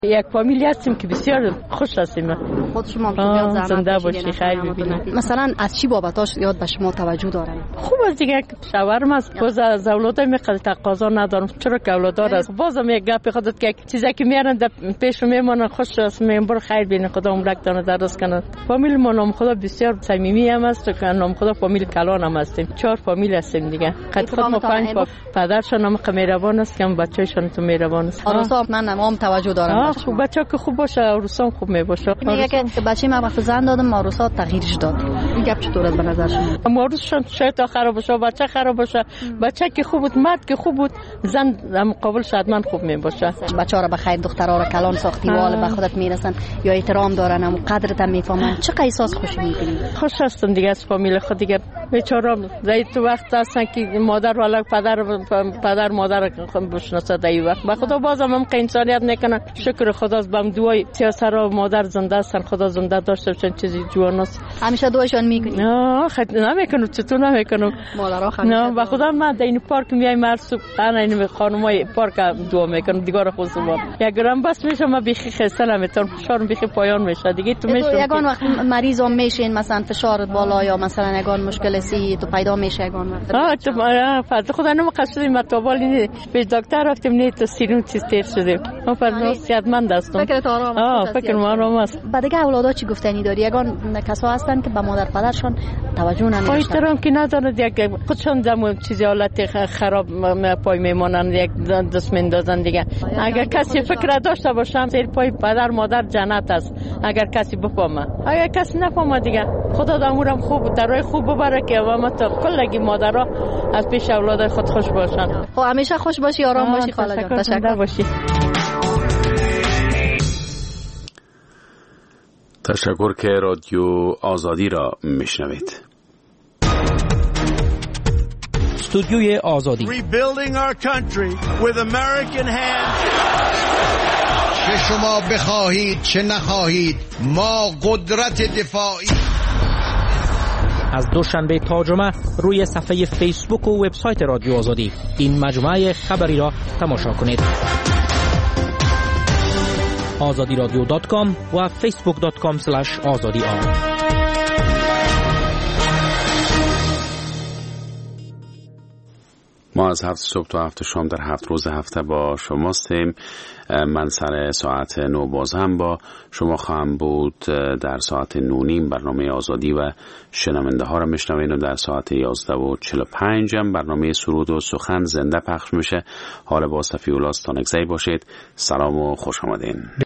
یک فامیلی هستیم که بسیار خوش هستیم. خود شما زیاد زنده باشی، خیر ببینید. مثلا از چی بابتاش یاد به شما توجه دارن؟ خوب است دیگه، شوهرم است، باز از اولادای میخواد تقاضا ندارم، چرا که اولادار است. بازم یک گپ خودت که چیزی که میارن در پیش میمونه خوش است، میگم خیر ببین، خدا عمرک دانه درست کنه. فامیل ما نام خدا بسیار صمیمی هم است، که نام خدا فامیل کلان هم هستیم. 4 فامیل هستیم دیگه. خود ما 5 پدرشون هم مهربان است، که بچه‌شون تو مهربان است. عروسا من هم توجه دارم. خوب بچه که خوب باشه، عروسام خوب میباشه. میگه که بچه ما وقت زن دادم، عروسا تغییرش داد. این گپ چطور است به نظر شما؟ عروسشون شاید خراب باشه، بچه خراب باشه. بچه که خوب بود، مرد که خوب بود، زن در مقابل شادمن خوب میباشه. بچه‌ها را به خیر، دخترها را کلان ساختی، وال به خودت میرسن یا احترام دارن، هم قدرت هم میفهمن. چه احساس خوشی میکنی؟ خوش هستم دیگه از فامیل خود دیگه. بیچاره زید تو وقت هستن که مادر والا پدر مادر بشناسه در وقت. به خدا بازم هم که انسانیت میکنن. شکر خدا بم دوای سیاسرا مادر زنده هستن، خدا زنده داشته باشن، چیزی جواناست. همیشه دوایشان میکنی؟ نه خیلی نمیکنم، چطور نمیکنم. مادرها همیشه. نه به خدا من در این پارک میایم مرسوب انا این خانمای پارک دعا میکنم دیگه خود زبان. یک گرم بس میشه من بیخی خسته نمیتونم، فشارم بیخی پایان میشه دیگه. تو میشه یگان وقت مریض هم میشین، مثلا فشارت بالا یا مثلا یگان مشکل سی تو پیدا میشه یگان وقت. تو فرض خدا نم قصدی متابالی به دکتر رفتیم، نه تو سیرون چیز تیر شده. من فرض صحتمند هستم. فکرت آرام است؟ فکر من آرام است. بعد دیگه اولادا چی گفتنی داری؟ یگان کسا هستن که به مادر پدرشون توجه نمیکنن. احترام که ندارن، یک خودشون دم چیزی حالت خراب پای میمونن، یک دست میندازن دیگه. اگر کسی فکر داشته باشم زیر پای پدر مادر جنت است، اگر کسی بفهمه. اگر کسی نفهمه دیگه خدا دامورم خوب در راه خوب ببره که و تا کلگی مادرها از پیش اولاد خود خوش باشن. خب همیشه خوش باشی، آرام باشی خاله جان. تشکر باشی. تشکر که رادیو آزادی را میشنوید. استودیوی آزادی. Rebuilding our country with American hands. چه شما بخواهید چه نخواهید، ما قدرت دفاعی. از دوشنبه تا جمعه روی صفحه فیسبوک و وبسایت رادیو آزادی این مجموعه خبری را تماشا کنید. azadiradio.com و facebook.com/azadi. ما از 7 صبح تا 7 شام در 7 روز هفته با شماستیم. من سر ساعت 9 باز هم با شما خواهم بود. در ساعت 9:30 برنامه آزادی و شنونده ها را میشنوین و در ساعت 11:45 هم برنامه سرود و سخن زنده پخش میشه. حال با صفی الاس تا نگذری باشید. سلام و خوش آمدین.